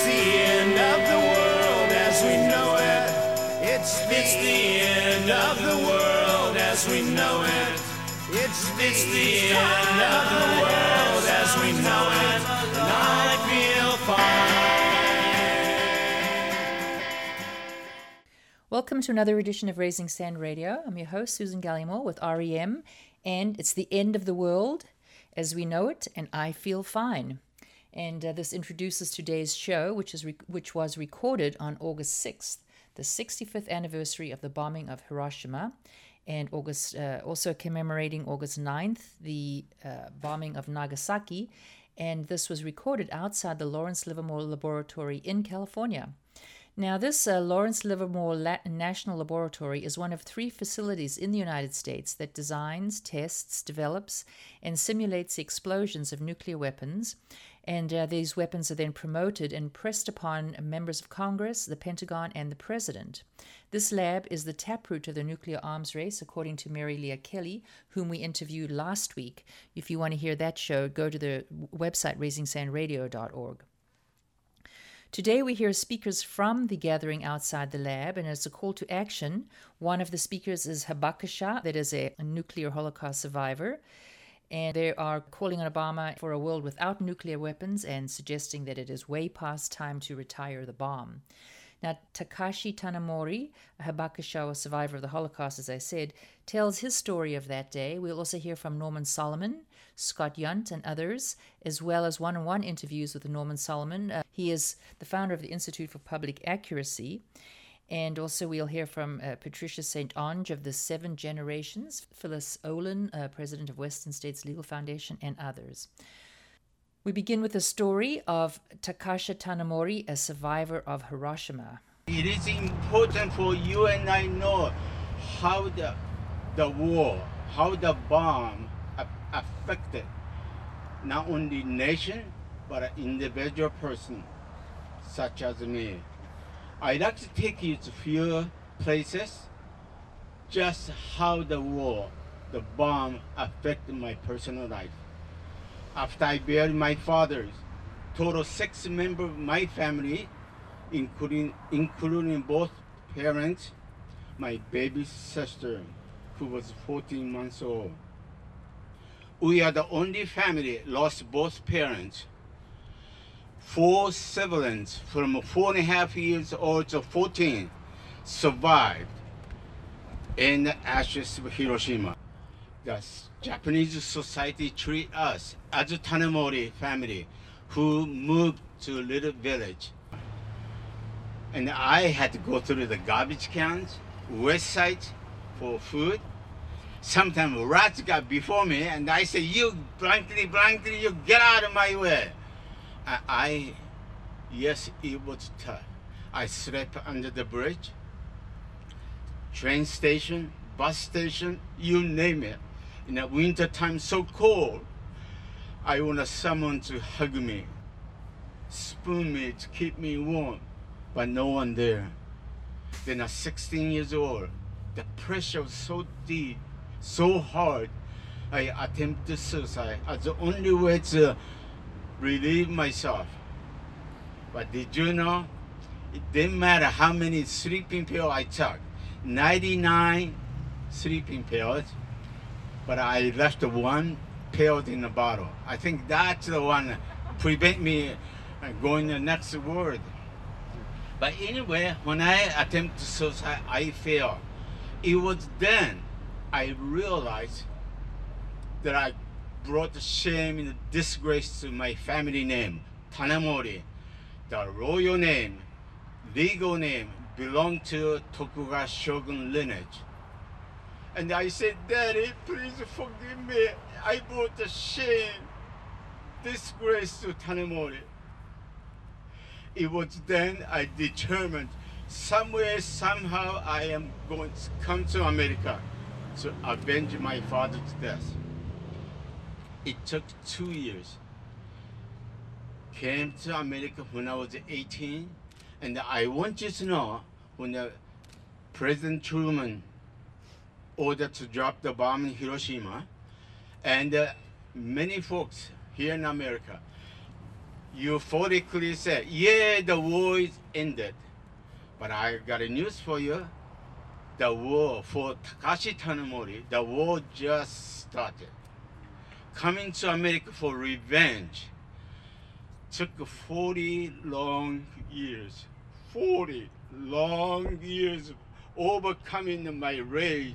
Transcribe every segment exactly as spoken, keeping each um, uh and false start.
the end of the world as we know it. It's the, it's the end of the world as we know it. It's the, it's the end of the world as we know it. And I feel fine. Welcome to another edition of Raising Sand Radio. I'm your host, Susan Gallimore with R E M, and it's the end of the world as we know it, and I feel fine. And uh, this introduces today's show, which is re- which was recorded on August sixth, the sixty-fifth anniversary of the bombing of Hiroshima, and August uh, also commemorating August ninth, the uh, bombing of Nagasaki. And this was recorded outside the Lawrence Livermore Laboratory in California. Now, this uh, Lawrence Livermore La- National Laboratory is one of three facilities in the United States that designs, tests, develops, and simulates the explosions of nuclear weapons. And uh, these weapons are then promoted and pressed upon members of Congress, the Pentagon, and the President. This lab is the taproot of the nuclear arms race, according to Mary Leah Kelly, whom we interviewed last week. If you want to hear that show, go to the website raising sand radio dot org. Today we hear speakers from the gathering outside the lab, and as a call to action, one of the speakers is Habakasha, that is a, a nuclear Holocaust survivor, and they are calling on Obama for a world without nuclear weapons and suggesting that it is way past time to retire the bomb. Now, Takashi Tanimori, a Habakasha, a survivor of the Holocaust, as I said, tells his story of that day. We'll also hear from Norman Solomon, Scott Yunt, and others, as well as one-on-one interviews with Norman Solomon. Uh, he is the founder of the Institute for Public Accuracy. And also we'll hear from uh, Patricia Saint Onge of the Seven Generations, Phyllis Olin, uh, president of Western States Legal Foundation, and others. We begin with the story of Takashi Tanimori, a survivor of Hiroshima. It is important for you and I know how the, the war, how the bomb affected not only nation, but an individual person, such as me. I'd like to take you to a few places, just how the war, the bomb affected my personal life. After I buried my father's, total six members of my family, including including both parents, my baby sister, who was fourteen months old. We are the only family lost both parents. Four siblings from four and a half years old to fourteen survived in the ashes of Hiroshima. The Japanese society treat us as a Tanimori family who moved to a little village. And I had to go through the garbage cans, west side for food. Sometimes rats got before me and I say, you blankety blankety, you get out of my way. I, I yes, it was tough. I slept under the bridge, train station, bus station, you name it. In the winter time, so cold, I want someone to hug me, spoon me to keep me warm, but no one there. Then at sixteen years old, the pressure was so deep, so hard, I attempted suicide as the only way to relieve myself. But did you know, it didn't matter how many sleeping pills I took, ninety-nine sleeping pills, but I left one pill in the bottle. I think that's the one that prevent me going to the next world. But anyway, when I attempted suicide, I failed. It was then I realized that I brought shame and disgrace to my family name, Tanimori. The royal name, legal name, belonged to Tokugawa Shogun lineage. And I said, Daddy, please forgive me. I brought the shame, disgrace to Tanimori. It was then I determined, somewhere, somehow, I am going to come to America to avenge my father's death. It took two years. Came to America when I was eighteen, and I want you to know, when the President Truman ordered to drop the bomb in Hiroshima, and uh, many folks here in America euphorically said, yeah, the war is ended. But I got a news for you. The war for Takashi Tanimori, the war just started. Coming to America for revenge took forty long years. forty long years of overcoming my rage,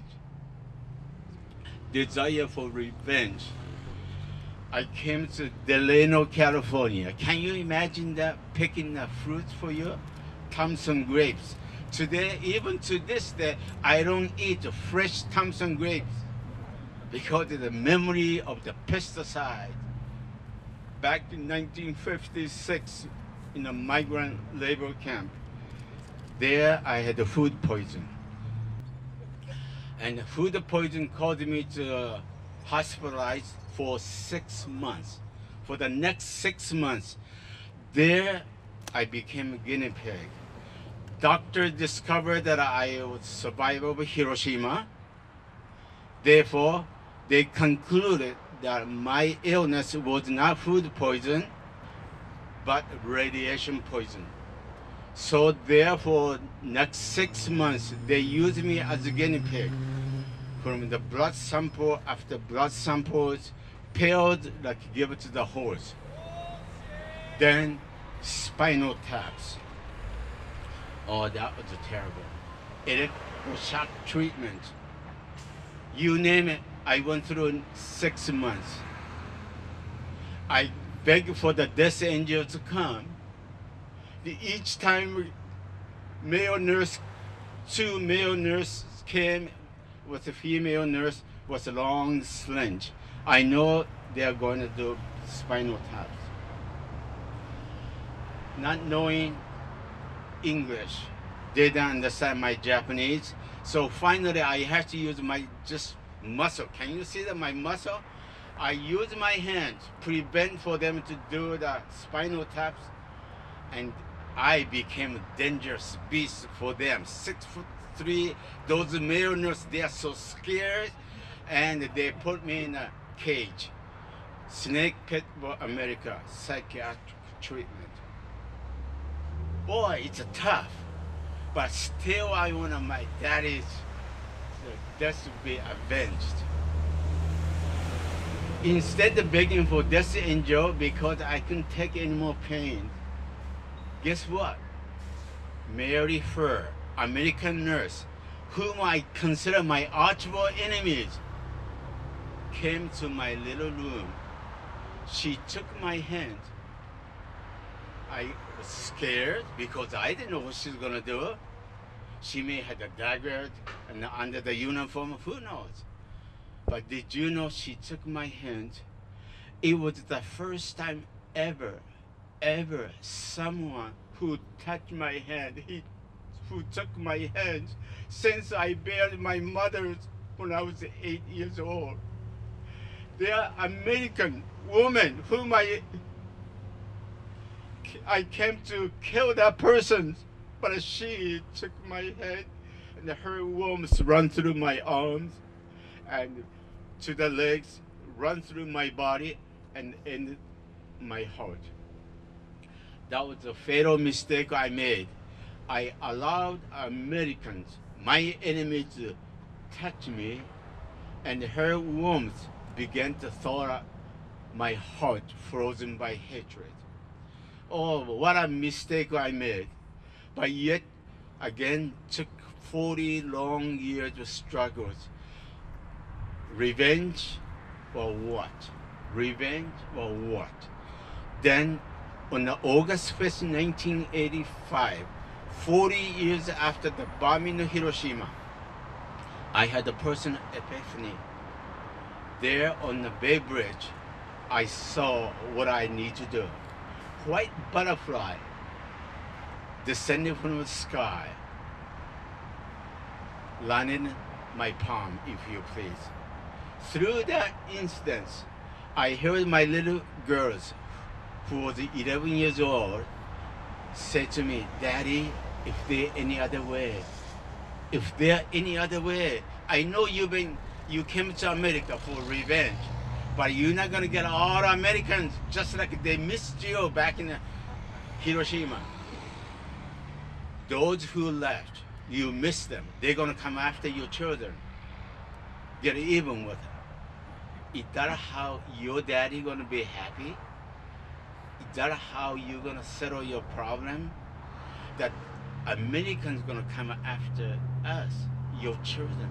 desire for revenge. I came to Delano, California. Can you imagine that, picking the fruits for you? Thompson grapes. Today, even to this day, I don't eat fresh Thompson grapes because of the memory of the pesticide. Back in nineteen fifty-six, in a migrant labor camp, there I had a food poison. And the food poison caused me to hospitalize for six months. For the next six months, there I became a guinea pig. Doctors discovered that I would survive over Hiroshima. Therefore, they concluded that my illness was not food poison, but radiation poison. So therefore, next six months, they used me as a guinea pig. From the blood sample after blood samples, paired like give it to the horse. Then spinal taps. Oh, that was terrible. Electroshock treatment. You name it, I went through in six months. I begged for the death angel to come. The, each time male nurse, two male nurses came with a female nurse, was a long slinge. I know they are going to do spinal taps. Not knowing English, they didn't understand my Japanese. So finally I had to use my just muscle. Can you see that my muscle? I use my hands, prevent for them to do the spinal taps, and I became a dangerous beast for them. Six foot three, those male nurses, they are so scared, and they put me in a cage. Snake Pit America, psychiatric treatment. Boy, it's tough, but still I want my daddy's death to be avenged. Instead of begging for death angel because I couldn't take any more pain, guess what? Mary Fur, American nurse, whom I consider my archable enemies, came to my little room. She took my hand. I was scared because I didn't know what she was gonna do. She may have a dagger and under the uniform, who knows? But did you know she took my hand? It was the first time ever, ever someone who touched my hand, he, who took my hand since I buried my mother when I was eight years old. They are American women whom I, I came to kill that person, but she took my hand and her warmth run through my arms and to the legs, run through my body and in my heart. That was a fatal mistake I made. I allowed Americans, my enemies, to touch me, and her warmth began to thaw my heart, frozen by hatred. Oh, what a mistake I made. But yet, again, took forty long years of struggles. Revenge or what? Revenge or what? Then, on the August fifth, nineteen eighty-five, forty years after the bombing of Hiroshima, I had a personal epiphany. There on the Bay Bridge, I saw what I need to do. White butterfly descending from the sky, landing my palm, if you please. Through that instance, I heard my little girls, who was eleven years old, say to me, "Daddy, if there any other way, if there any other way, I know you've been, you came to America for revenge, But you're not gonna get all Americans just like they missed you back in Hiroshima. Those who left, you miss them. They're gonna come after your children. Get even with them. Is that how your daddy gonna be happy? Is that how you're gonna settle your problem? That Americans gonna come after us, your children.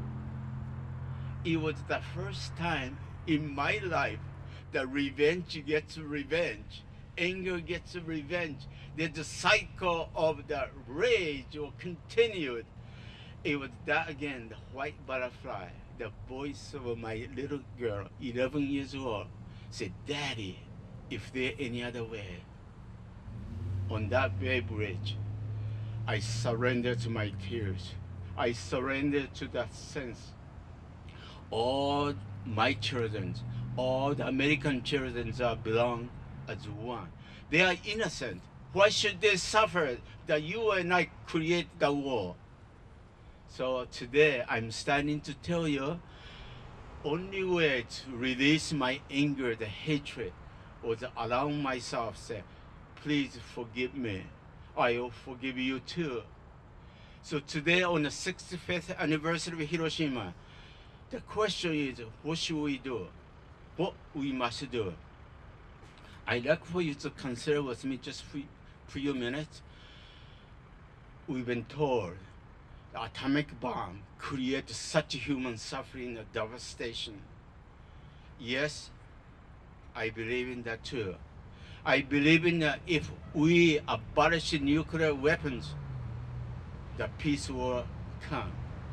It was the first time in my life that revenge gets revenge, anger gets revenge. That the cycle of the rage will continue. It was that again, the white butterfly, the voice of my little girl, eleven years old, said, Daddy, if there any other way, on that Bay Bridge, I surrender to my tears. I surrender to that sense. All my children, all the American children are belong as one. They are innocent. Why should they suffer that you and I create the war? So today I'm standing to tell you, only way to release my anger, the hatred, was allow myself say, please forgive me. I will forgive you too. So today on the sixty-fifth anniversary of Hiroshima, the question is, what should we do? What we must do? I'd like for you to consider with me just for a few minutes. We've been told the atomic bomb created such human suffering and devastation. Yes, I believe in that too. I believe in that if we abolish nuclear weapons, the peace will come.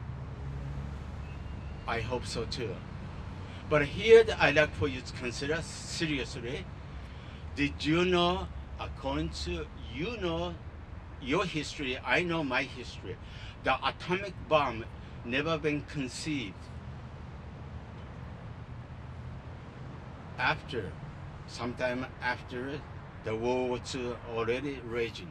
I hope so too. But here I'd like for you to consider seriously, did you know, according to, you know your history, I know my history, the atomic bomb never been conceived after, sometime after the World War Two already raging.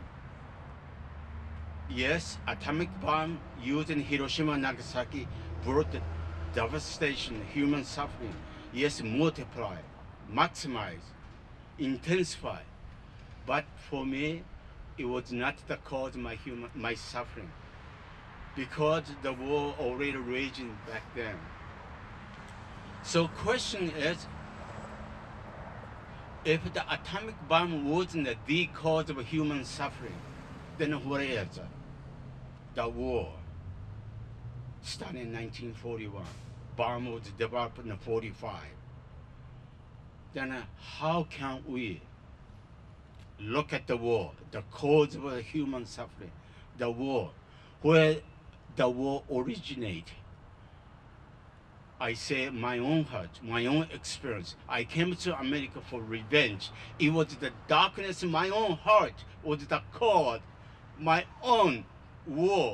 Yes, atomic bomb used in Hiroshima and Nagasaki brought the devastation, human suffering. Yes, multiply, maximize, intensify. But for me, it was not the cause of my human my suffering, because the war already raging back then. So question is, if the atomic bomb wasn't the cause of human suffering, then what is it? The war started in nineteen forty-one. Bomb was developed in forty-five. Then uh, how can we look at the war, the cause of the human suffering, the war, where the war originated? I say my own heart, my own experience. I came to America for revenge. It was the darkness in my own heart was the cause, my own war.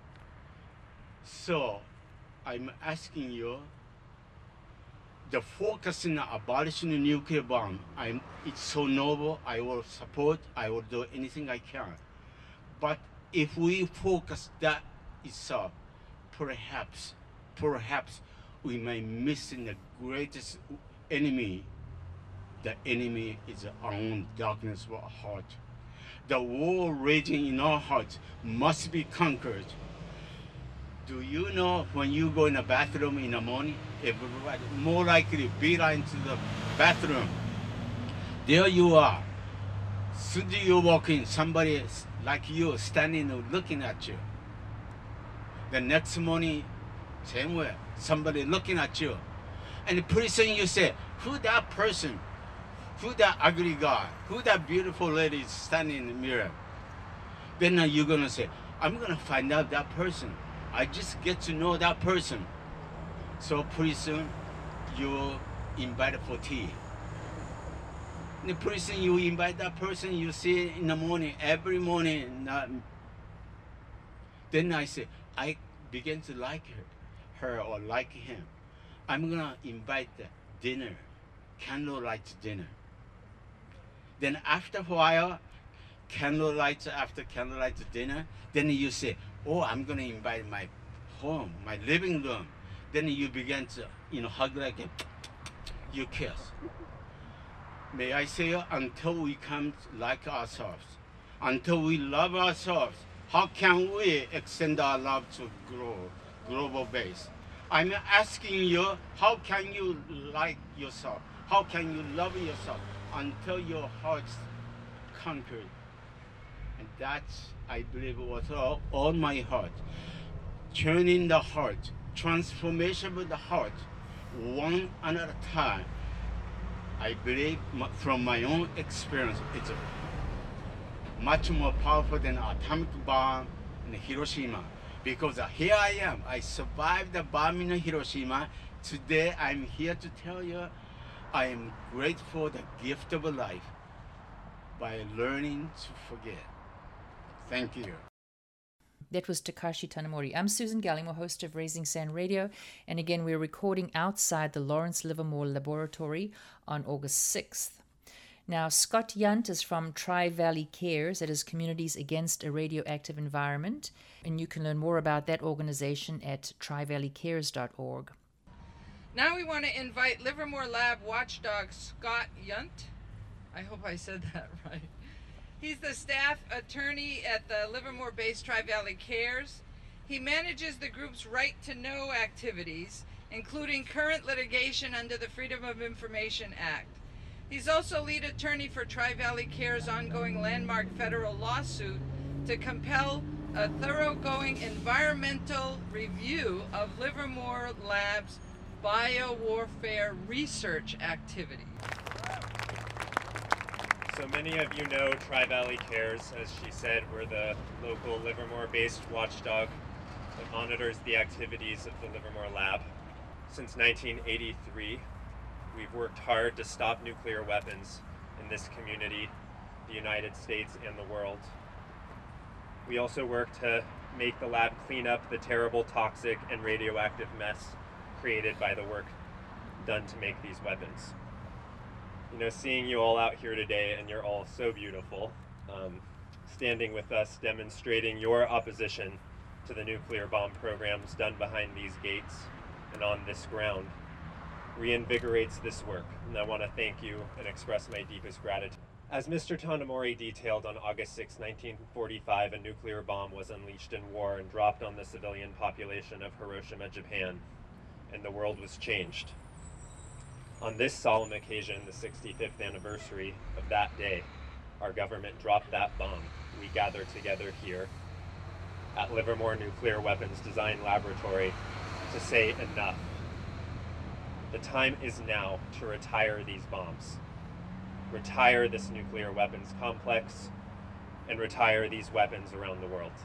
So I'm asking you, the focus in abolishing the nuclear bomb, I'm, it's so noble, I will support, I will do anything I can. But if we focus that itself, perhaps, perhaps we may miss in the greatest enemy. The enemy is our own darkness of our heart. The war raging in our hearts must be conquered. Do you know when you go in the bathroom in the morning, everybody more likely beeline to the bathroom. There you are. Soon as you walk in, somebody like you standing looking at you. The next morning, same way, somebody looking at you. And pretty soon you say, who that person? Who that ugly guy? Who that beautiful lady is standing in the mirror? Then you're gonna say, I'm gonna find out that person. I just get to know that person. So pretty soon, you invite for tea. And pretty soon you invite that person, you see it in the morning, every morning. Uh, then I say, I begin to like her, her or like him. I'm gonna invite the dinner, candlelight dinner. Then after a while, candlelight after candlelight dinner, then you say, oh, I'm gonna invite my home, my living room. Then you begin to, you know, hug like a, you kiss. May I say, until we come like ourselves, until we love ourselves, how can we extend our love to grow, global base? I'm asking you, how can you like yourself? How can you love yourself until your heart's conquered? And that's, I believe, was all, all my heart. Turning the heart, transformation of the heart, one at a time. I believe from my own experience, it's much more powerful than atomic bomb in Hiroshima. Because here I am, I survived the bomb in Hiroshima. Today I'm here to tell you, I am grateful for the gift of life by learning to forget. Thank you. That was Takashi Tanimori. I'm Susan Gallimore, host of Raising Sand Radio. And again, we're recording outside the Lawrence Livermore Laboratory on August sixth. Now, Scott Yunt is from Tri-Valley Cares, that is Communities Against a Radioactive Environment. And you can learn more about that organization at tri valley cares dot org. Now we want to invite Livermore Lab watchdog Scott Yunt. I hope I said that right. He's the staff attorney at the Livermore-based Tri-Valley Cares. He manages the group's Right to Know activities, including current litigation under the Freedom of Information Act. He's also lead attorney for Tri-Valley Cares' ongoing landmark federal lawsuit to compel a thoroughgoing environmental review of Livermore Lab's biowarfare research activity. So many of you know Tri-Valley Cares. As she said, we're the local Livermore-based watchdog that monitors the activities of the Livermore Lab. Since nineteen eighty-three, we've worked hard to stop nuclear weapons in this community, the United States, and the world. We also work to make the lab clean up the terrible toxic and radioactive mess created by the work done to make these weapons. You know, seeing you all out here today, and you're all so beautiful, um, standing with us, demonstrating your opposition to the nuclear bomb programs done behind these gates and on this ground, reinvigorates this work, and I want to thank you and express my deepest gratitude. As Mister Tanimori detailed, on August sixth, nineteen forty-five, a nuclear bomb was unleashed in war and dropped on the civilian population of Hiroshima, Japan, and the world was changed. On this solemn occasion, the sixty-fifth anniversary of that day, our government dropped that bomb. We gathered together here at Livermore Nuclear Weapons Design Laboratory to say enough. The time is now to retire these bombs, retire this nuclear weapons complex, and retire these weapons around the world.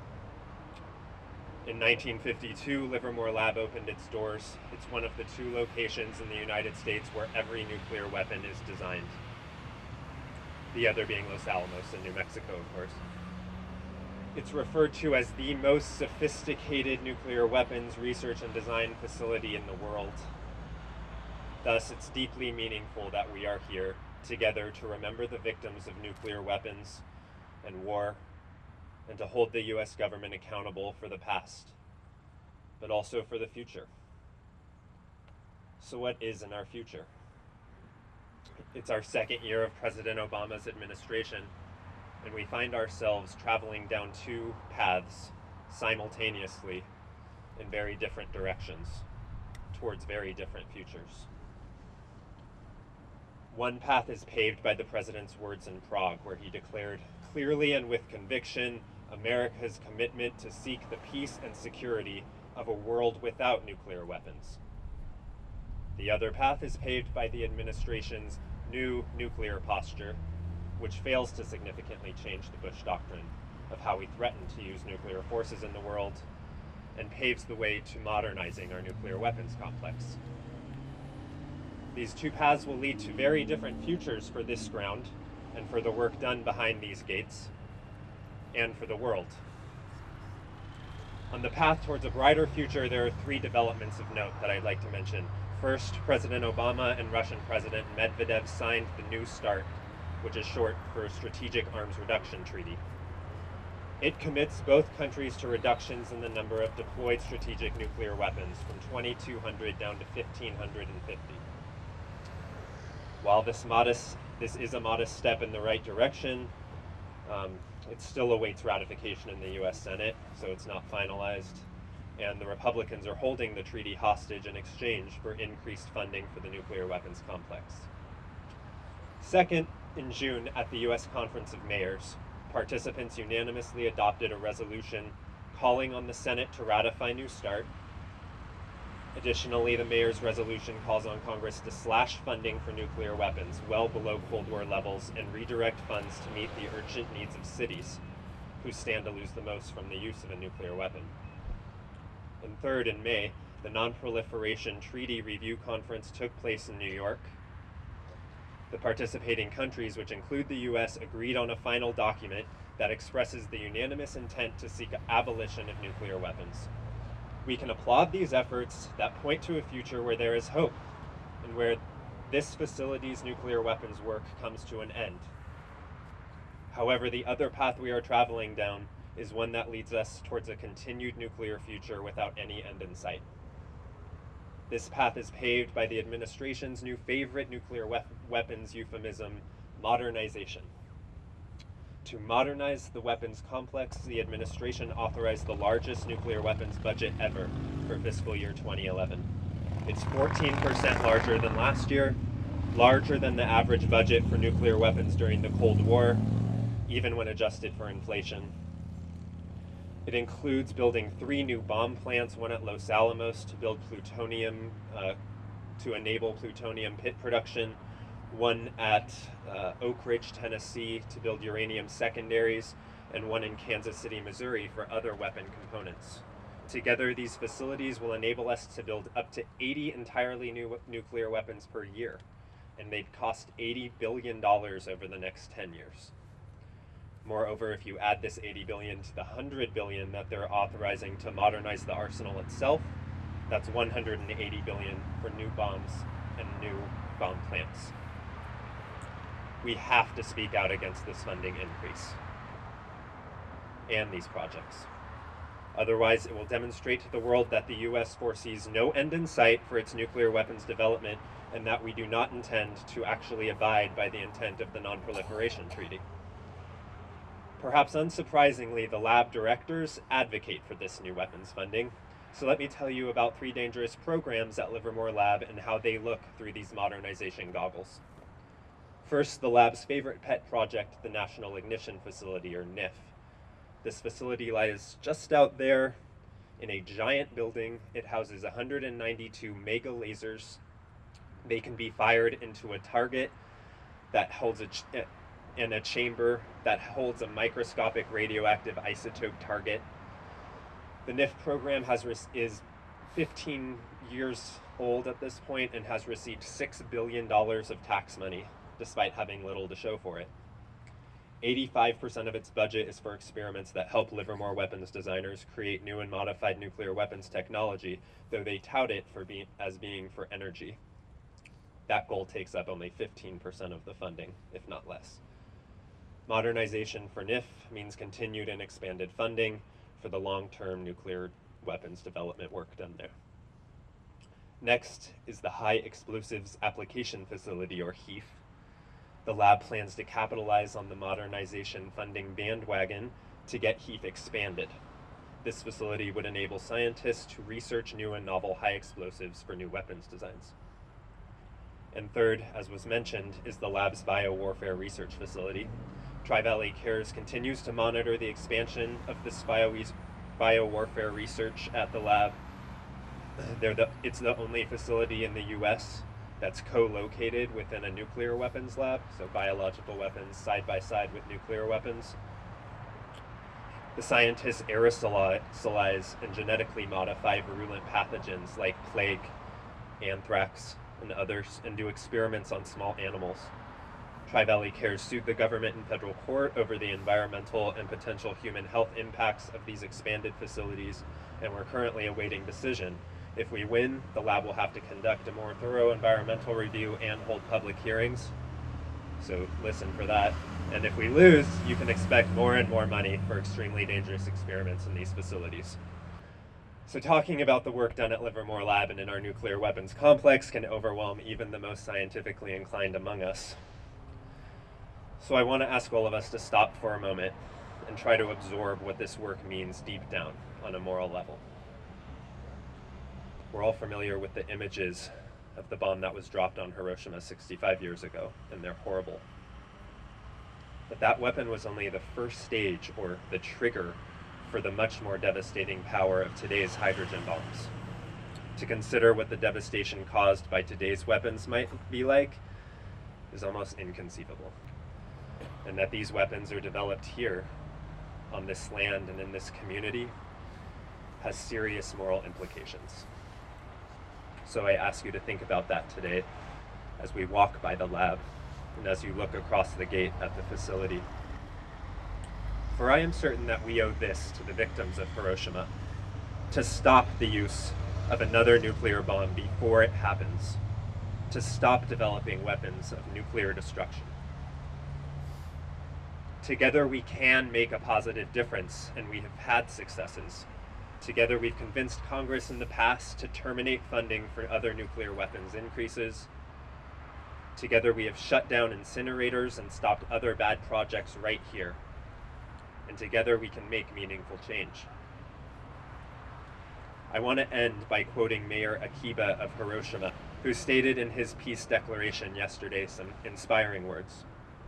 In nineteen fifty-two, Livermore Lab opened its doors. It's one of the two locations in the United States where every nuclear weapon is designed. The other being Los Alamos in New Mexico, of course. It's referred to as the most sophisticated nuclear weapons research and design facility in the world. Thus, it's deeply meaningful that we are here together to remember the victims of nuclear weapons and war, and to hold the U S government accountable for the past, but also for the future. So what is in our future? It's our second year of President Obama's administration, and we find ourselves traveling down two paths simultaneously in very different directions, towards very different futures. One path is paved by the president's words in Prague, where he declared clearly and with conviction America's commitment to seek the peace and security of a world without nuclear weapons. The other path is paved by the administration's new nuclear posture, which fails to significantly change the Bush doctrine of how we threaten to use nuclear forces in the world, and paves the way to modernizing our nuclear weapons complex. These two paths will lead to very different futures for this ground, and for the work done behind these gates, and for the world. On the path towards a brighter future, there are three developments of note that I'd like to mention. First, President Obama and Russian President Medvedev signed the New START, which is short for Strategic Arms Reduction Treaty. It commits both countries to reductions in the number of deployed strategic nuclear weapons from twenty-two hundred down to fifteen hundred fifty. While this modest, this is a modest step in the right direction, um, it still awaits ratification in the U S Senate, so it's not finalized. And the Republicans are holding the treaty hostage in exchange for increased funding for the nuclear weapons complex. Second, in June, at the U S Conference of Mayors, participants unanimously adopted a resolution calling on the Senate to ratify New START. Additionally, the mayor's resolution calls on Congress to slash funding for nuclear weapons well below Cold War levels and redirect funds to meet the urgent needs of cities, who stand to lose the most from the use of a nuclear weapon. And third, in May, the Non-Proliferation Treaty Review Conference took place in New York. The participating countries, which include the U S, agreed on a final document that expresses the unanimous intent to seek abolition of nuclear weapons. We can applaud these efforts that point to a future where there is hope and where this facility's nuclear weapons work comes to an end. However, the other path we are traveling down is one that leads us towards a continued nuclear future without any end in sight. This path is paved by the administration's new favorite nuclear we- weapons euphemism, modernization. To modernize the weapons complex, the administration authorized the largest nuclear weapons budget ever for fiscal year twenty eleven. It's fourteen percent larger than last year, larger than the average budget for nuclear weapons during the Cold War, even when adjusted for inflation. It includes building three new bomb plants, one at Los Alamos to build plutonium, uh, to enable plutonium pit production, one at uh, Oak Ridge, Tennessee to build uranium secondaries, and one in Kansas City, Missouri for other weapon components. Together, these facilities will enable us to build up to eighty entirely new nuclear weapons per year, and they'd cost eighty billion dollars over the next ten years. Moreover, if you add this eighty billion dollars to the one hundred billion dollars that they're authorizing to modernize the arsenal itself, that's one hundred eighty billion dollars for new bombs and new bomb plants. We have to speak out against this funding increase and these projects. Otherwise, it will demonstrate to the world that the U S foresees no end in sight for its nuclear weapons development and that we do not intend to actually abide by the intent of the Non-Proliferation Treaty. Perhaps unsurprisingly, the lab directors advocate for this new weapons funding. So let me tell you about three dangerous programs at Livermore Lab and how they look through these modernization goggles. First, the lab's favorite pet project, the National Ignition Facility, or N I F. This facility lies just out there in a giant building. It houses one hundred ninety-two mega lasers. They can be fired into a target that holds a ch- in a chamber that holds a microscopic radioactive isotope target. The N I F program has re- is fifteen years old at this point and has received six billion dollars of tax money, despite having little to show for it. eighty-five percent of its budget is for experiments that help Livermore weapons designers create new and modified nuclear weapons technology, though they tout it for being, as being for energy. That goal takes up only fifteen percent of the funding, if not less. Modernization for N I F means continued and expanded funding for the long-term nuclear weapons development work done there. Next is the High Explosives Application Facility, or H E A F. The lab plans to capitalize on the modernization funding bandwagon to get H E A F expanded. This facility would enable scientists to research new and novel high explosives for new weapons designs. And third, as was mentioned, is the lab's biowarfare research facility. Tri-Valley Cares continues to monitor the expansion of this bio biowarfare research at the lab. They're the, it's the only facility in the U S that's co-located within a nuclear weapons lab, so biological weapons side by side with nuclear weapons. The scientists aerosolize and genetically modify virulent pathogens like plague, anthrax, and others, and do experiments on small animals. Tri-Valley Cares sued the government in federal court over the environmental and potential human health impacts of these expanded facilities, and we're currently awaiting decision. If we win, the lab will have to conduct a more thorough environmental review and hold public hearings. So listen for that. And if we lose, you can expect more and more money for extremely dangerous experiments in these facilities. So talking about the work done at Livermore Lab and in our nuclear weapons complex can overwhelm even the most scientifically inclined among us. So I want to ask all of us to stop for a moment and try to absorb what this work means deep down on a moral level. We're all familiar with the images of the bomb that was dropped on Hiroshima sixty-five years ago, and they're horrible. But that weapon was only the first stage, or the trigger, for the much more devastating power of today's hydrogen bombs. To consider what the devastation caused by today's weapons might be like is almost inconceivable. And that these weapons are developed here, on this land and in this community, has serious moral implications. So I ask you to think about that today as we walk by the lab and as you look across the gate at the facility. For I am certain that we owe this to the victims of Hiroshima, to stop the use of another nuclear bomb before it happens, to stop developing weapons of nuclear destruction. Together we can make a positive difference, and we have had successes. Together we've convinced Congress in the past to terminate funding for other nuclear weapons increases. Together we have shut down incinerators and stopped other bad projects right here. And together we can make meaningful change. I want to end by quoting Mayor Akiba of Hiroshima, who stated in his peace declaration yesterday some inspiring words.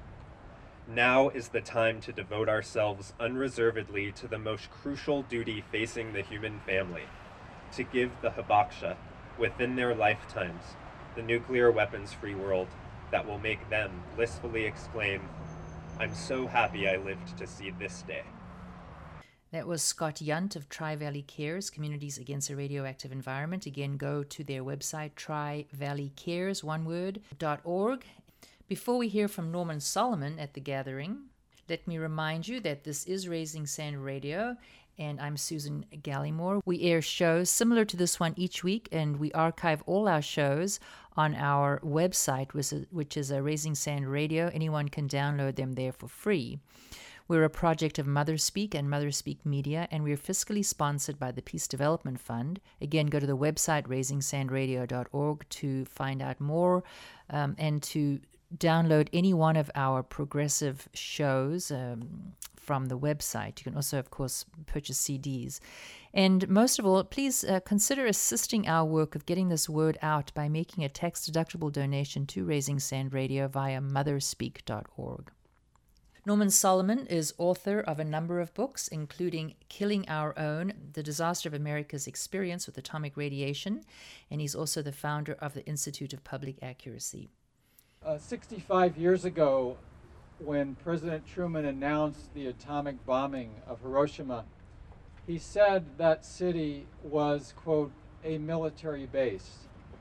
Now is the time to devote ourselves unreservedly to the most crucial duty facing the human family, to give the Hibakusha, within their lifetimes, the nuclear weapons-free world that will make them blissfully exclaim, "I'm so happy I lived to see this day." That was Scott Yunt of Tri-Valley Cares, Communities Against a Radioactive Environment. Again, go to their website, tri valley cares, one word, dot org. Before we hear from Norman Solomon at the gathering, let me remind you that this is Raising Sand Radio, and I'm Susan Gallimore. We air shows similar to this one each week, and we archive all our shows on our website, which is, which is a Raising Sand Radio. Anyone can download them there for free. We're a project of Motherspeak and Motherspeak Media, and we're fiscally sponsored by the Peace Development Fund. Again, go to the website, raising sand radio dot org, to find out more um, and to download any one of our progressive shows um, from the website. You can also, of course, purchase C Ds. And most of all, please uh, consider assisting our work of getting this word out by making a tax-deductible donation to Raising Sand Radio via motherspeak dot org. Norman Solomon is author of a number of books, including Killing Our Own, The Disaster of America's Experience with Atomic Radiation, and he's also the founder of the Institute of Public Accuracy. Uh, sixty-five years ago, when President Truman announced the atomic bombing of Hiroshima, he said that city was, quote, a military base.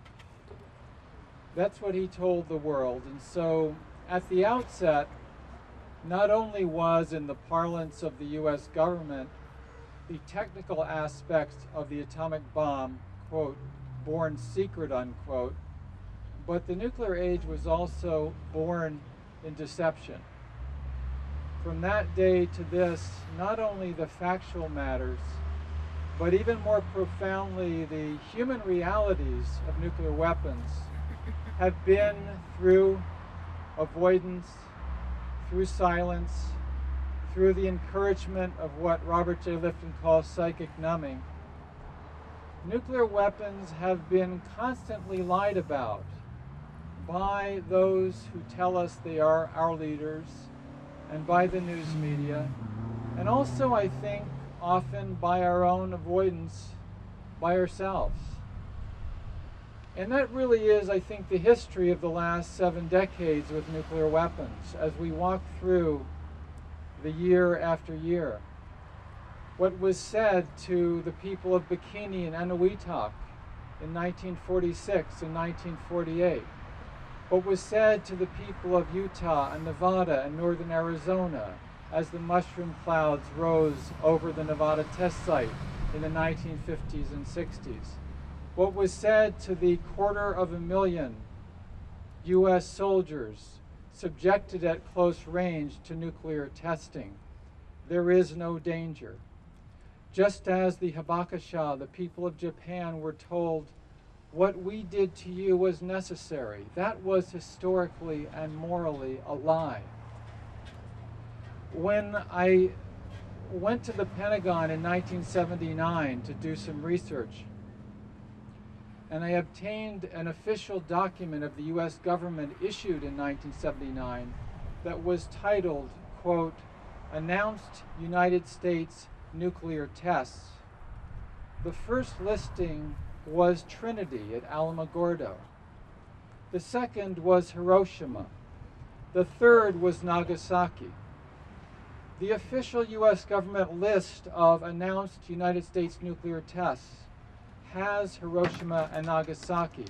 That's what he told the world. And so at the outset, not only was, in the parlance of the U S government, the technical aspects of the atomic bomb, quote, born secret, unquote, but the nuclear age was also born in deception. From that day to this, not only the factual matters, but even more profoundly, the human realities of nuclear weapons have been, through avoidance, through silence, through the encouragement of what Robert J. Lifton calls psychic numbing, nuclear weapons have been constantly lied about by those who tell us they are our leaders, and by the news media, and also, I think, often by our own avoidance by ourselves. And that really is, I think, the history of the last seven decades with nuclear weapons, as we walk through the year after year. What was said to the people of Bikini and Eniwetok in nineteen forty-six and nineteen forty-eight. What was said to the people of Utah and Nevada and northern Arizona as the mushroom clouds rose over the Nevada test site in the nineteen fifties and sixties. What was said to the quarter of a million U S soldiers subjected at close range to nuclear testing. There is no danger. Just as the Hibakusha, the people of Japan, were told, what we did to you was necessary. That was historically and morally a lie. When I went to the Pentagon in nineteen seventy-nine to do some research, and I obtained an official document of the U S government issued in nineteen seventy-nine that was titled, quote, Announced United States Nuclear Tests. The first listing was Trinity at Alamogordo. The second was Hiroshima. The third was Nagasaki. The official U S government list of announced United States nuclear tests has Hiroshima and Nagasaki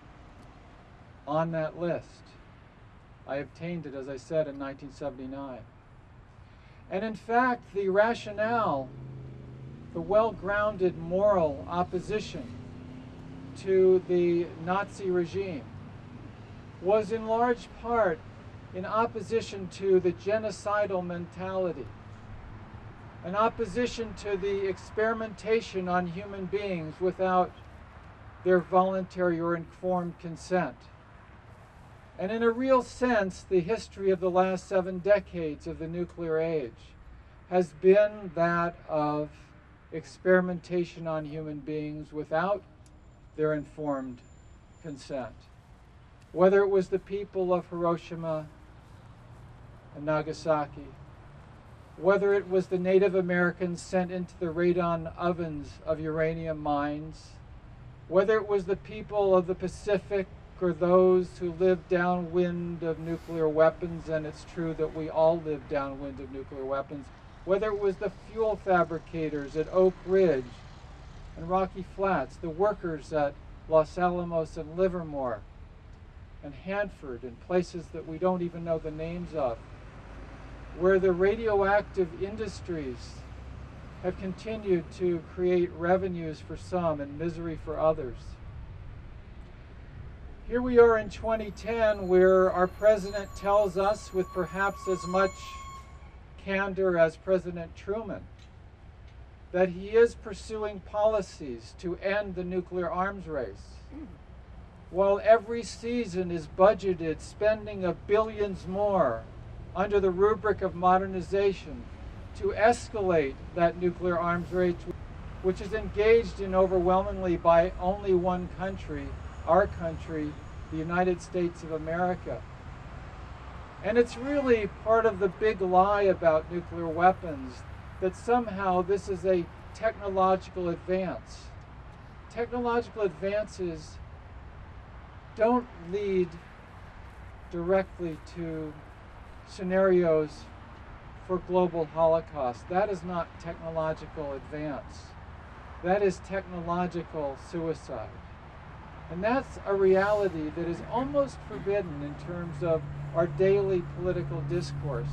on that list. I obtained it, as I said, in nineteen seventy-nine. And in fact, the rationale, the well-grounded moral opposition to the Nazi regime was in large part in opposition to the genocidal mentality, an opposition to the experimentation on human beings without their voluntary or informed consent. And in a real sense, the history of the last seven decades of the nuclear age has been that of experimentation on human beings without their informed consent. Whether it was the people of Hiroshima and Nagasaki, whether it was the Native Americans sent into the radon ovens of uranium mines, whether it was the people of the Pacific or those who lived downwind of nuclear weapons, and it's true that we all live downwind of nuclear weapons, whether it was the fuel fabricators at Oak Ridge and Rocky Flats, the workers at Los Alamos and Livermore and Hanford and places that we don't even know the names of, where the radioactive industries have continued to create revenues for some and misery for others. Here we are in twenty ten, where our president tells us, with perhaps as much candor as President Truman, that he is pursuing policies to end the nuclear arms race, while every season is budgeted spending of billions more under the rubric of modernization to escalate that nuclear arms race, which is engaged in overwhelmingly by only one country, our country, the United States of America. And it's really part of the big lie about nuclear weapons that somehow this is a technological advance. Technological advances don't lead directly to scenarios for global holocaust. That is not technological advance. That is technological suicide. And that's a reality that is almost forbidden in terms of our daily political discourse.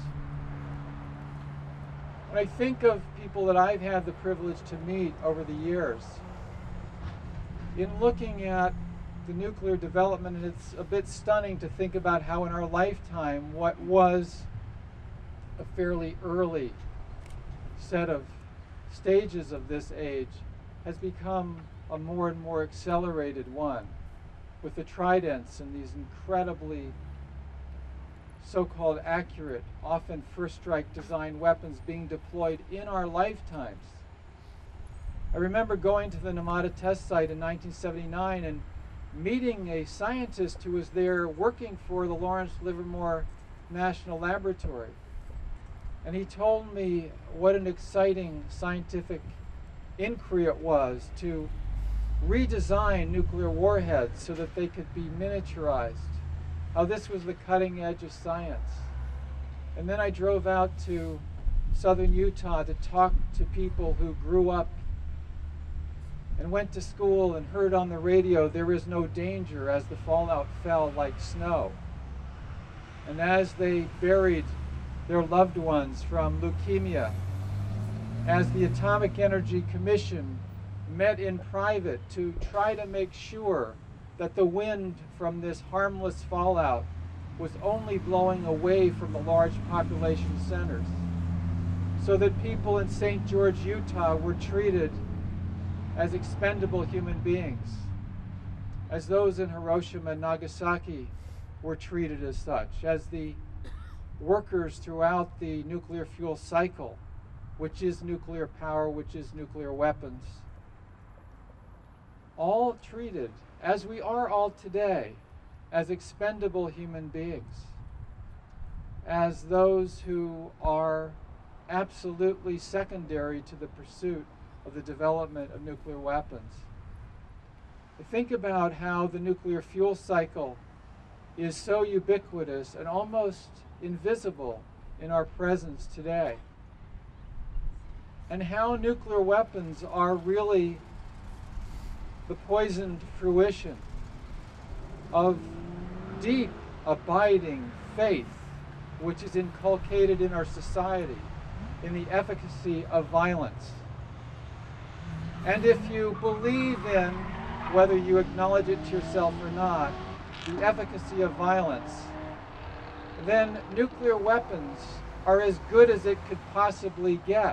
When I think of people that I've had the privilege to meet over the years, in looking at the nuclear development, and it's a bit stunning to think about how in our lifetime what was a fairly early set of stages of this age has become a more and more accelerated one, with the tridents and these incredibly so-called accurate, often first-strike design weapons being deployed in our lifetimes. I remember going to the Namada test site in nineteen seventy-nine and meeting a scientist who was there working for the Lawrence Livermore National Laboratory. And he told me what an exciting scientific inquiry it was to redesign nuclear warheads so that they could be miniaturized, how this was the cutting edge of science. And then I drove out to southern Utah to talk to people who grew up and went to school and heard on the radio there is no danger as the fallout fell like snow. And as they buried their loved ones from leukemia, as the Atomic Energy Commission met in private to try to make sure that the wind from this harmless fallout was only blowing away from the large population centers, so that people in Saint George, Utah were treated as expendable human beings, as those in Hiroshima and Nagasaki were treated as such, as the workers throughout the nuclear fuel cycle, which is nuclear power, which is nuclear weapons, all treated, as we are all today, as expendable human beings, as those who are absolutely secondary to the pursuit of the development of nuclear weapons. Think about how the nuclear fuel cycle is so ubiquitous and almost invisible in our presence today, and how nuclear weapons are really the poisoned fruition of deep, abiding faith, which is inculcated in our society in the efficacy of violence. And if you believe in, whether you acknowledge it to yourself or not, the efficacy of violence, then nuclear weapons are as good as it could possibly get.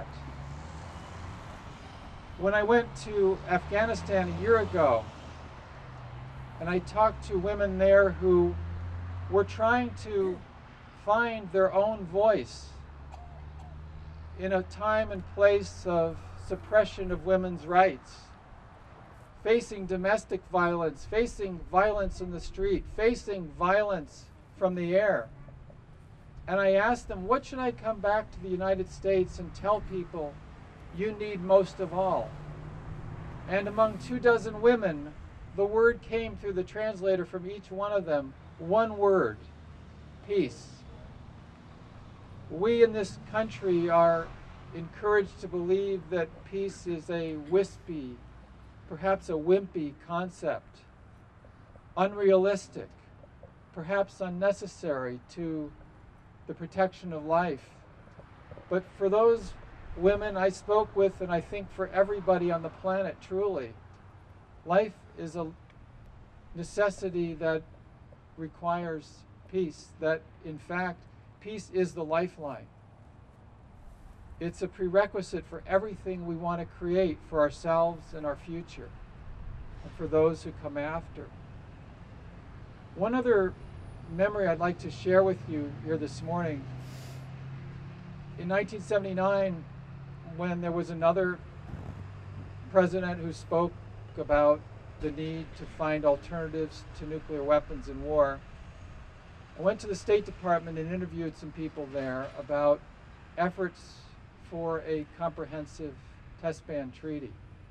When I went to Afghanistan a year ago, and I talked to women there who were trying to find their own voice in a time and place of suppression of women's rights, facing domestic violence, facing violence in the street, facing violence from the air. And I asked them, what should I come back to the United States and tell people you need most of all? And among two dozen women, the word came through the translator from each one of them, one word: peace. We in this country are encouraged to believe that peace is a wispy, perhaps a wimpy concept, unrealistic, perhaps unnecessary to the protection of life. But for those women I spoke with, and I think for everybody on the planet, truly, life is a necessity that requires peace, that in fact, peace is the lifeline. It's a prerequisite for everything we want to create for ourselves and our future, and for those who come after. One other memory I'd like to share with you here this morning. In nineteen seventy-nine, when there was another president who spoke about the need to find alternatives to nuclear weapons in war, I went to the State Department and interviewed some people there about efforts for a comprehensive test ban treaty.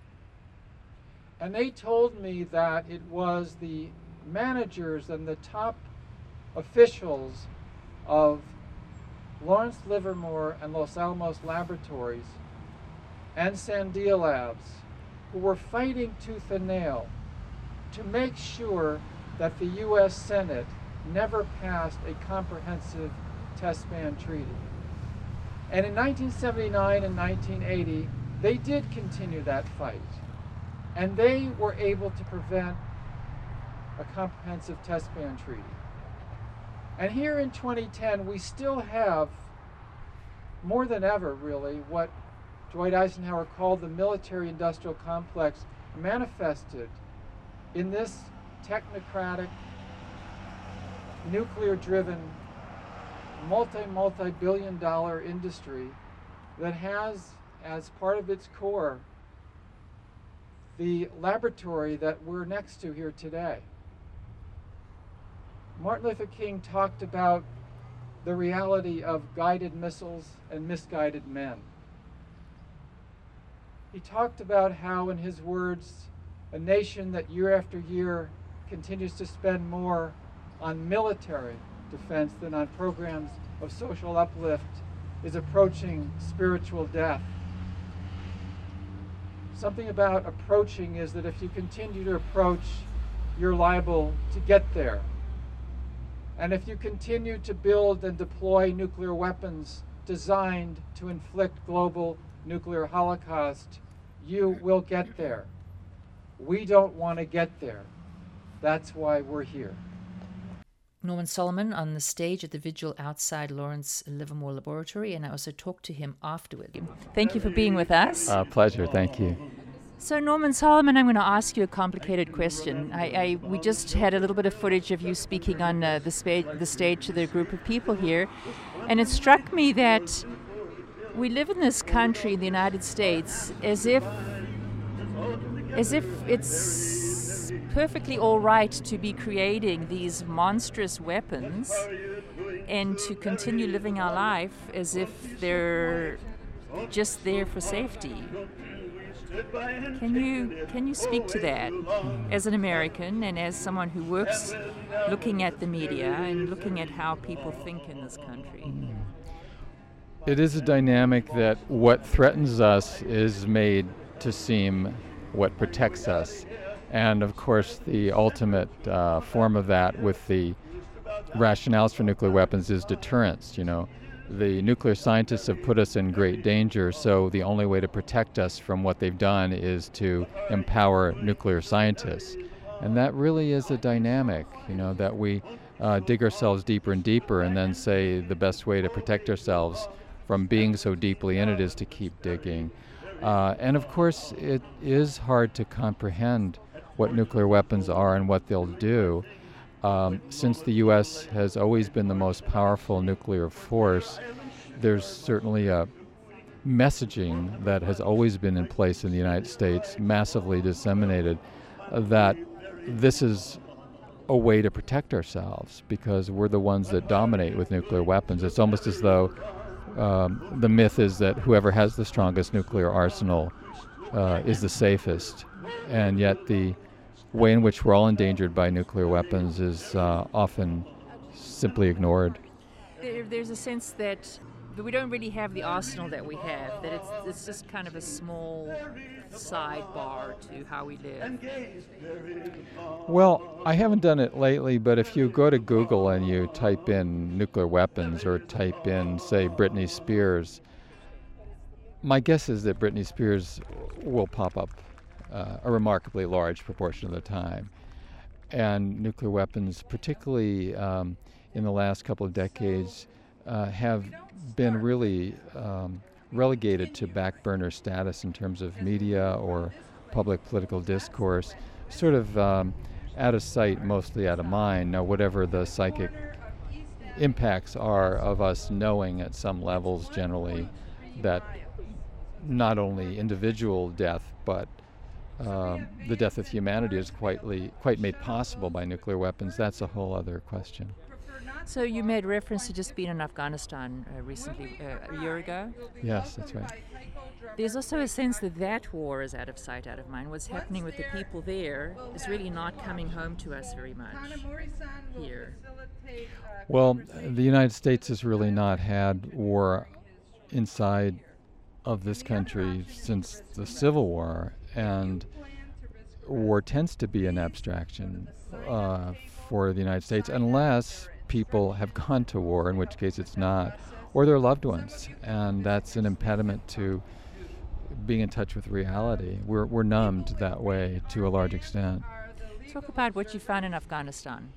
And they told me that it was the managers and the top officials of Lawrence Livermore and Los Alamos Laboratories and Sandia Labs who were fighting tooth and nail to make sure that the U S Senate never passed a comprehensive test ban treaty. And in nineteen seventy-nine and nineteen eighty, they did continue that fight. And they were able to prevent a comprehensive test ban treaty. And here in twenty ten, we still have, more than ever really, what Dwight Eisenhower called the military-industrial complex manifested in this technocratic, nuclear-driven, multi, multi-billion dollar industry that has as part of its core the laboratory that we're next to here today. Martin Luther King talked about the reality of guided missiles and misguided men. He talked about how, in his words, a nation that year after year continues to spend more on military defense than on programs of social uplift is approaching spiritual death. Something about approaching is that if you continue to approach, you're liable to get there. And if you continue to build and deploy nuclear weapons designed to inflict global nuclear holocaust, you will get there. We don't want to get there. That's why we're here. Norman Solomon on the stage at the vigil outside Lawrence Livermore Laboratory, and I also talked to him afterward. Thank you for being with us. Uh, pleasure, thank you. So Norman Solomon, I'm going to ask you a complicated question. I, I we just had a little bit of footage of you speaking on uh, the, spa- the stage to the group of people here, and it struck me that we live in this country, in the United States, as if as if it's perfectly all right to be creating these monstrous weapons and to continue living our life as if they're just there for safety. Can you can you speak to that as an American and as someone who works looking at the media and looking at how people think in this country? It is a dynamic that what threatens us is made to seem what protects us. And of course, the ultimate uh, form of that with the rationales for nuclear weapons is deterrence. You know, the nuclear scientists have put us in great danger, so the only way to protect us from what they've done is to empower nuclear scientists. And that really is a dynamic, you know, that we uh, dig ourselves deeper and deeper and then say the best way to protect ourselves from being so deeply in it is to keep digging. Uh, and of course, it is hard to comprehend what nuclear weapons are and what they'll do. Um, since the U S has always been the most powerful nuclear force, there's certainly a messaging that has always been in place in the United States, massively disseminated, uh, that this is a way to protect ourselves because we're the ones that dominate with nuclear weapons. It's almost as though um, the myth is that whoever has the strongest nuclear arsenal uh, is the safest, and yet the way in which we're all endangered by nuclear weapons is uh, often simply ignored. There, there's a sense that we don't really have the arsenal that we have, that it's, it's just kind of a small sidebar to how we live. Well, I haven't done it lately, but if you go to Google and you type in nuclear weapons or type in, say, Britney Spears, my guess is that Britney Spears will pop up uh, a remarkably large proportion of the time. And nuclear weapons, particularly um, in the last couple of decades, uh, have been really um, relegated to back burner status in terms of media or public political discourse, sort of um, out of sight, mostly out of mind. Now, whatever the psychic impacts are of us knowing at some levels generally that not only individual death, but uh, the death of humanity is quite, quite made possible by nuclear weapons, that's a whole other question. So you made reference to just being in Afghanistan uh, recently, uh, a year ago? Yes, that's right. There's also a sense that that war is out of sight, out of mind. What's happening with the people there is really not coming home to us very much here. Well, the United States has really not had war inside of this country since the Civil War, and war tends to be an abstraction uh, for the United States unless people have gone to war, in which case it's not, or their loved ones, and that's an impediment to being in touch with reality. We're, we're numbed that way to a large extent. Talk about what you found in Afghanistan.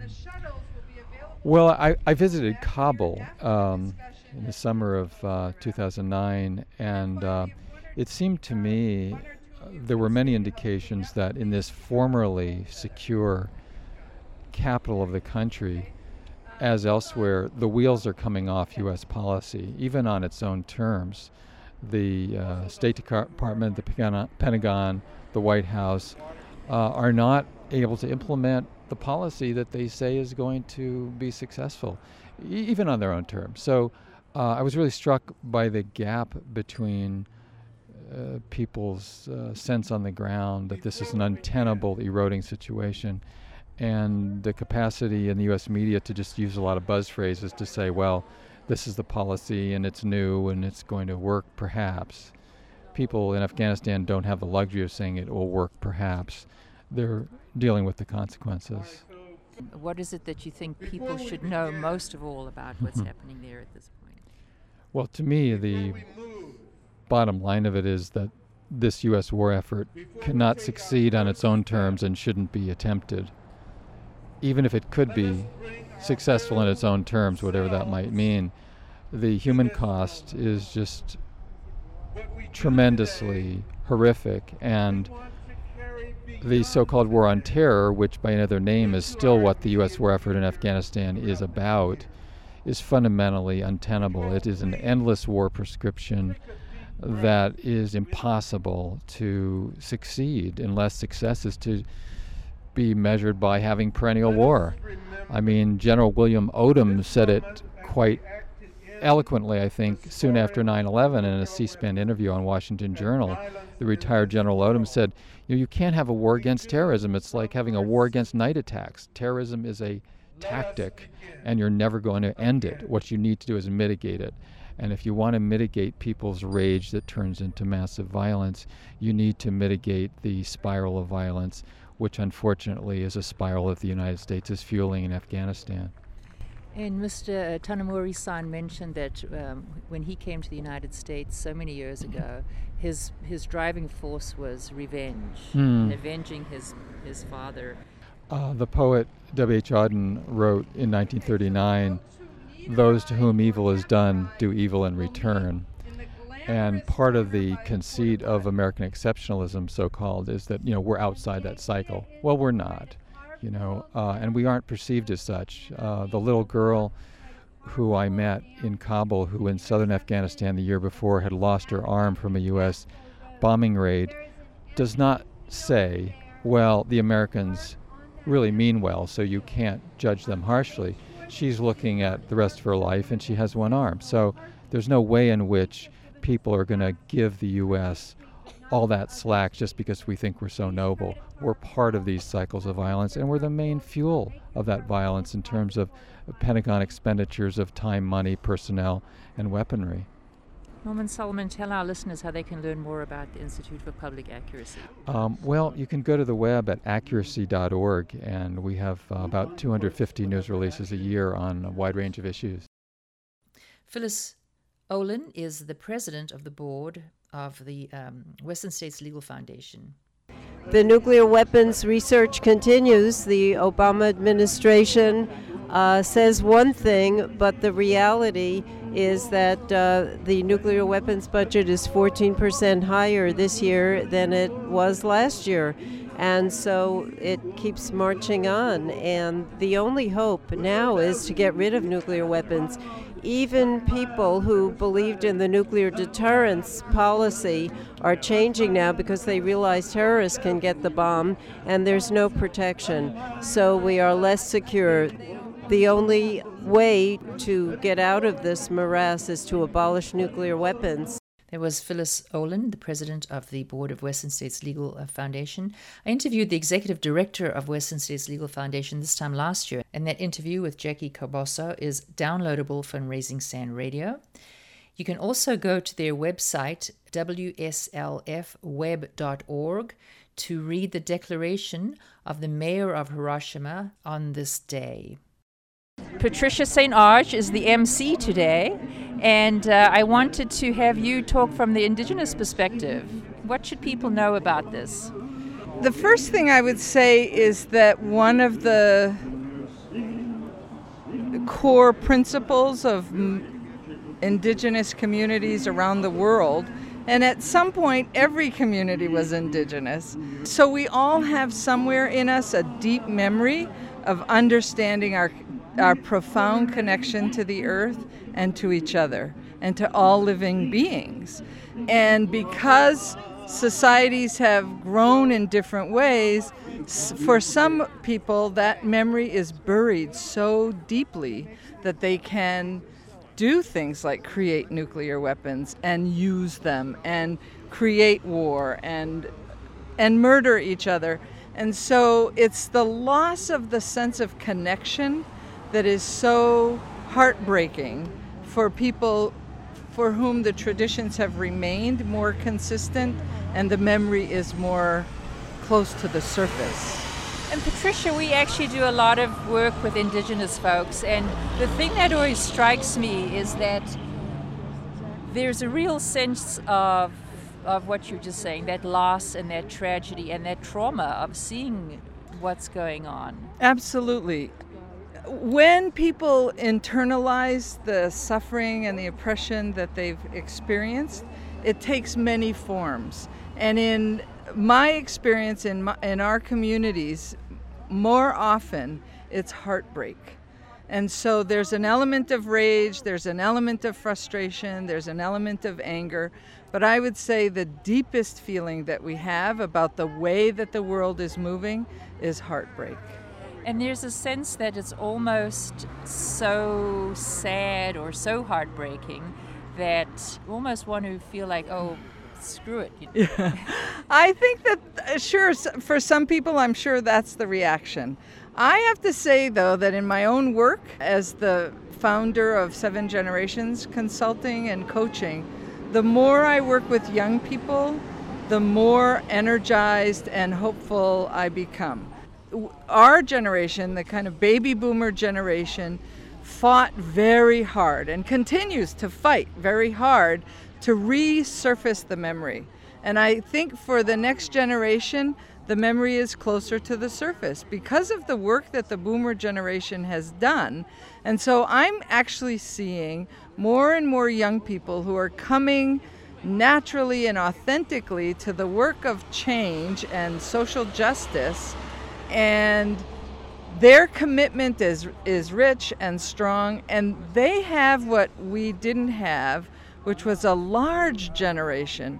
Well, I, I visited Kabul um, in the summer of uh, two thousand nine, and uh, it seemed to me uh, there were many indications that in this formerly secure capital of the country, as elsewhere, the wheels are coming off U S policy, even on its own terms. The uh, State Department, the Pentagon, the White House uh, are not able to implement the policy that they say is going to be successful, e- even on their own terms. So uh, I was really struck by the gap between uh, people's uh, sense on the ground that this is an untenable, eroding situation, and the capacity in the U S media to just use a lot of buzz phrases to say, well, this is the policy and it's new and it's going to work perhaps. People in Afghanistan don't have the luxury of saying it will work perhaps. They're dealing with the consequences. What is it that you think people should know most of all about what's happening there at this point? Well, to me, the bottom line of it is that this U S war effort cannot succeed on its own terms and shouldn't be attempted. Even if it could be successful in its own terms, whatever that might mean, the human cost is just tremendously horrific. And the so-called war on terror, which by another name is still what the U S war effort in Afghanistan is about, is fundamentally untenable. It is an endless war prescription that is impossible to succeed unless success is to be measured by having perennial war. I mean, General William Odom said it quite eloquently, I think, soon after nine eleven in a C-SPAN interview on Washington Journal. The retired General Odom said, you know, you can't have a war against terrorism. It's like having a war against night attacks. Terrorism is a tactic, and you're never going to end it. What you need to do is mitigate it. And if you want to mitigate people's rage that turns into massive violence, you need to mitigate the spiral of violence, which unfortunately is a spiral that the United States is fueling in Afghanistan. And Mister Tanamori-san mentioned that um, when he came to the United States so many years ago, his his driving force was revenge, Hmm. and avenging his, his father. Uh, the poet W H Auden wrote in nineteen thirty-nine, "Those to whom evil is done do evil in return." And part of the conceit of American exceptionalism, so-called, is that, you know, we're outside that cycle. Well, we're not, you know, uh, and we aren't perceived as such. Uh, the little girl who I met in Kabul, who in southern Afghanistan the year before had lost her arm from a U S bombing raid, does not say, well, the Americans really mean well, so you can't judge them harshly. She's looking at the rest of her life, and she has one arm. So there's no way in which people are going to give the U S all that slack just because we think we're so noble. We're part of these cycles of violence, and we're the main fuel of that violence in terms of Pentagon expenditures of time, money, personnel, and weaponry. Norman Solomon, tell our listeners how they can learn more about the Institute for Public Accuracy. Um, well, you can go to the web at accuracy dot org, and we have uh, about two hundred fifty news releases a year on a wide range of issues. Phyllis Olin is the president of the board of the um, Western States Legal Foundation. The nuclear weapons research continues. The Obama administration uh, says one thing, but the reality is that uh, the nuclear weapons budget is fourteen percent higher this year than it was last year. And so it keeps marching on. And the only hope now is to get rid of nuclear weapons. Even people who believed in the nuclear deterrence policy are changing now because they realize terrorists can get the bomb and there's no protection. So we are less secure. The only way to get out of this morass is to abolish nuclear weapons. There was Phyllis Olin, the president of the board of Western States Legal Foundation. I interviewed the executive director of Western States Legal Foundation this time last year, and that interview with Jackie Carboso is downloadable from Raising Sand Radio. You can also go to their website, w s l f web dot org, to read the declaration of the mayor of Hiroshima on this day. Patricia Saint Arge is the M C today, and uh, I wanted to have you talk from the Indigenous perspective. What should people know about this? The first thing I would say is that one of the core principles of m- Indigenous communities around the world, and at some point every community was Indigenous, so we all have somewhere in us a deep memory of understanding our our profound connection to the earth and to each other and to all living beings. And because societies have grown in different ways, for some people that memory is buried so deeply that they can do things like create nuclear weapons and use them and create war and and murder each other. And so it's the loss of the sense of connection that is so heartbreaking for people for whom the traditions have remained more consistent and the memory is more close to the surface. And Patricia, we actually do a lot of work with Indigenous folks, and the thing that always strikes me is that there's a real sense of of what you're just saying, that loss and that tragedy and that trauma of seeing what's going on. Absolutely. when people internalize the suffering and the oppression that they've experienced, it takes many forms. And in my experience in my, in our communities, more often it's heartbreak. And so there's an element of rage, there's an element of frustration, there's an element of anger. But I would say the deepest feeling that we have about the way that the world is moving is heartbreak. And there's a sense that it's almost so sad or so heartbreaking that you almost want to feel like, oh, screw it. Yeah. I think that, uh, sure, for some people, I'm sure that's the reaction. I have to say, though, that in my own work as the founder of Seven Generations Consulting and Coaching, the more I work with young people, the more energized and hopeful I become. Our generation, the kind of baby boomer generation, fought very hard and continues to fight very hard to resurface the memory. And I think for the next generation, the memory is closer to the surface because of the work that the boomer generation has done. And so I'm actually seeing more and more young people who are coming naturally and authentically to the work of change and social justice, and their commitment is is rich and strong, and they have what we didn't have, which was a large generation.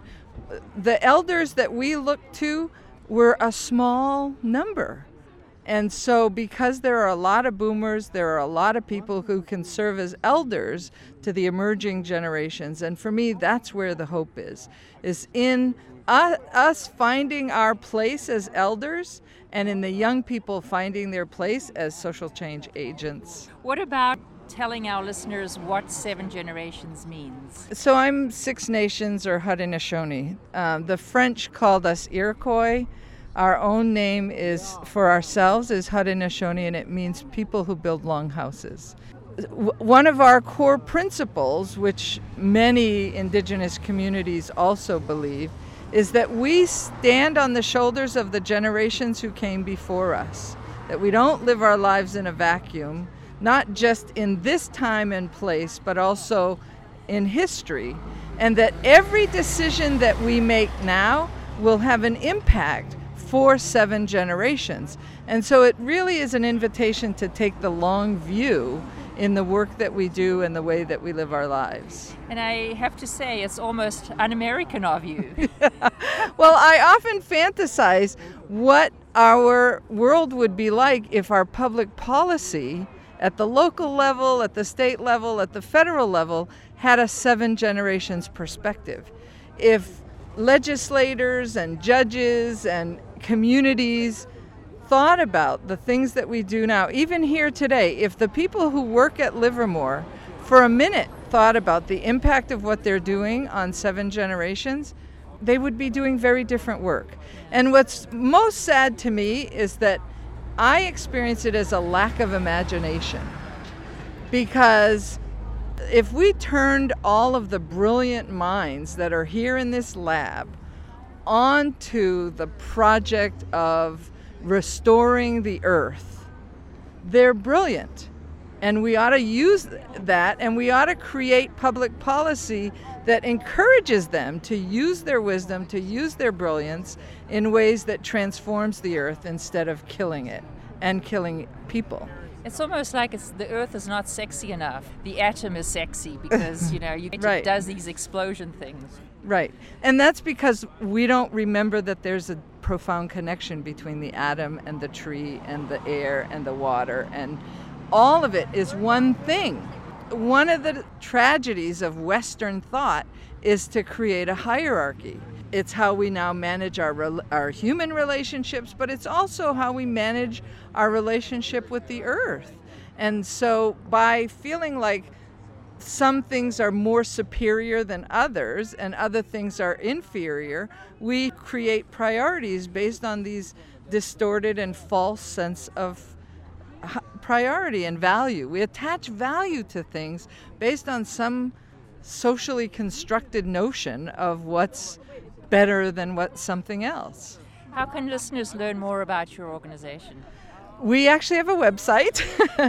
The elders that we look to were a small number. And so because there are a lot of boomers, there are a lot of people who can serve as elders to the emerging generations. And for me, that's where the hope is, is in uh, us finding our place as elders and in the young people finding their place as social change agents. What about telling our listeners what Seven Generations means? So I'm Six Nations, or Haudenosaunee. Um, the French called us Iroquois. Our own name is, for ourselves, is Haudenosaunee, and it means people who build long houses. W- one of our core principles, which many indigenous communities also believe, is that we stand on the shoulders of the generations who came before us, that we don't live our lives in a vacuum, not just in this time and place, but also in history, and that every decision that we make now will have an impact for seven generations. And so it really is an invitation to take the long view in the work that we do and the way that we live our lives. And I have to say, it's almost un-American of you. Well, I often fantasize what our world would be like if our public policy at the local level, at the state level, at the federal level, had a seven generations perspective. If legislators and judges and communities thought about the things that we do now, even here today, if the people who work at Livermore for a minute thought about the impact of what they're doing on seven generations, they would be doing very different work. And what's most sad to me is that I experience it as a lack of imagination, because if we turned all of the brilliant minds that are here in this lab onto the project of restoring the earth, they're brilliant. And we ought to use that, and we ought to create public policy that encourages them to use their wisdom, to use their brilliance in ways that transforms the earth instead of killing it and killing people. It's almost like it's, the earth is not sexy enough. The atom is sexy because, you know, you, Right. it does these explosion things. Right. And that's because we don't remember that there's a profound connection between the atom and the tree and the air and the water, and all of it is one thing. One of the tragedies of Western thought is to create a hierarchy. It's how we now manage our our human relationships, but it's also how we manage our relationship with the earth. And so by feeling like some things are more superior than others and other things are inferior, we create priorities based on these distorted and false sense of priority and value. We attach value to things based on some socially constructed notion of what's better than what something else. How can listeners learn more about your organization? We actually have a website,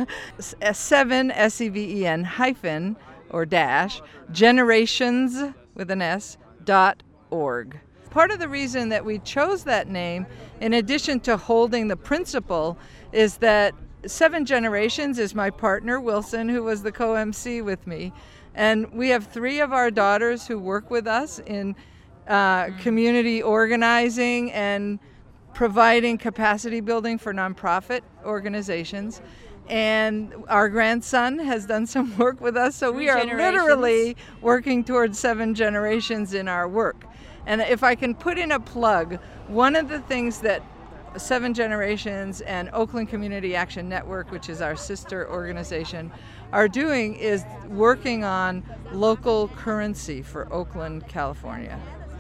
seven, S E V E N, hyphen, or dash, generations, with an S, dot org. Part of the reason that we chose that name, in addition to holding the principle, is that Seven Generations is my partner, Wilson, who was the co-M C with me. And we have three of our daughters who work with us in uh, community organizing and providing capacity building for nonprofit organizations. And our grandson has done some work with us, so we are literally working towards seven generations in our work. And if I can put in a plug, one of the things that Seven Generations and Oakland Community Action Network, which is our sister organization, are doing is working on local currency for Oakland, California.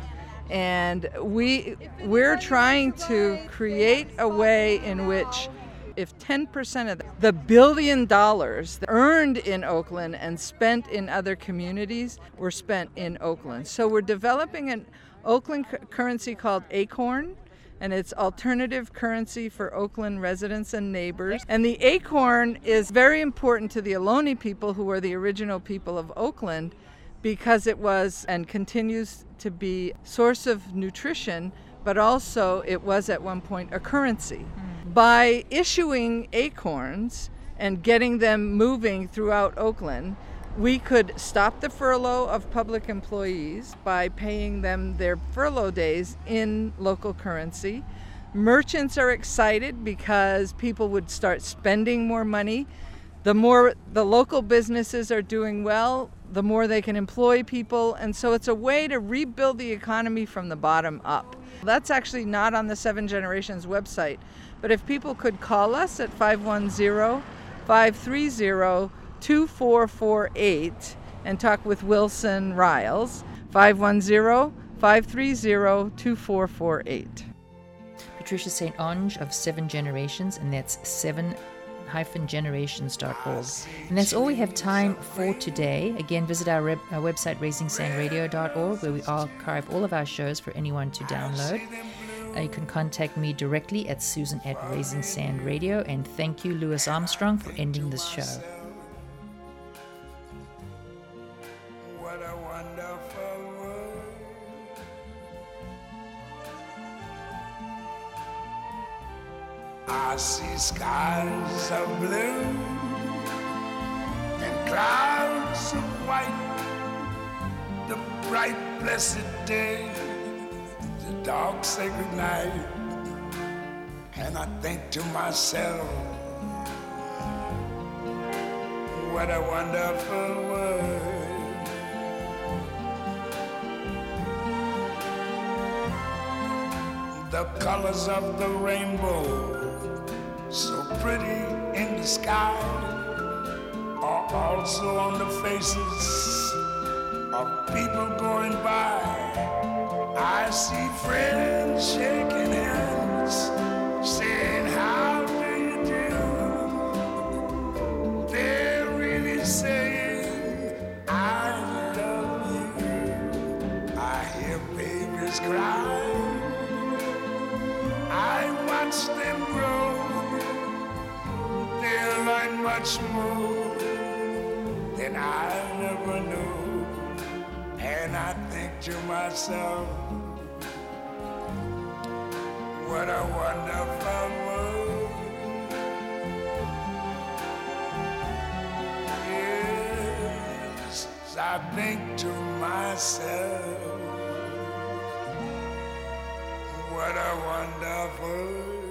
And we, we're trying to create a way in which if ten percent of the billion dollars earned in Oakland and spent in other communities were spent in Oakland. So we're developing an Oakland currency called Acorn, and it's alternative currency for Oakland residents and neighbors. And the Acorn is very important to the Ohlone people, who are the original people of Oakland, because it was and continues to be a source of nutrition, but also it was at one point a currency. Mm. By issuing acorns and getting them moving throughout Oakland, we could stop the furlough of public employees by paying them their furlough days in local currency. Merchants are excited because people would start spending more money. The more the local businesses are doing well, the more they can employ people, and so it's a way to rebuild the economy from the bottom up. That's actually not on the Seven Generations website, but if people could call us at five one zero, five three zero, two four four eight and talk with Wilson Riles, five one zero, five three zero, two four four eight. Patricia Saint Onge of Seven Generations, and that's seven generations dot org. And that's all we have time for today. Again, visit our, rep- our website, raising sand radio dot org, where we archive all of our shows for anyone to download. Uh, you can contact me directly at Susan at Raising Sand Radio. And thank you, Louis Armstrong, for ending this show. What a wonderful world. I see skies of blue and clouds of white, the bright blessed day, the dark sacred night, and I think to myself, what a wonderful world. The colors of the rainbow, so pretty in the sky, are also on the faces of people going by. I see friends shaking hands, saying, how do you do? They're really saying, I love you. I hear babies cry, I watch them grow. They'll learn much more than I never knew. And I think to myself, what a wonderful world. Yes, I think to myself, what a wonderful